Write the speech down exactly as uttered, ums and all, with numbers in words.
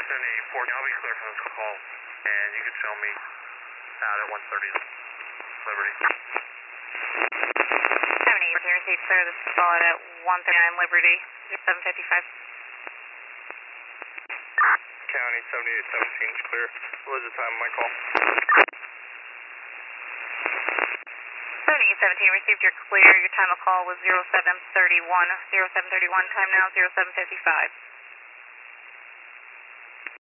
seventy-four, I'll be clear from this call, and you can show me out at one thirty Liberty. seventy, received clear, this is solid at one thirty-nine Liberty, seven fifty-five. County seventy-eight seventeen is clear. What was the time of my call? seventy-eight seventeen, received your clear. Your time of call was zero seven thirty-one. zero seven thirty-one, time now zero seven fifty-five.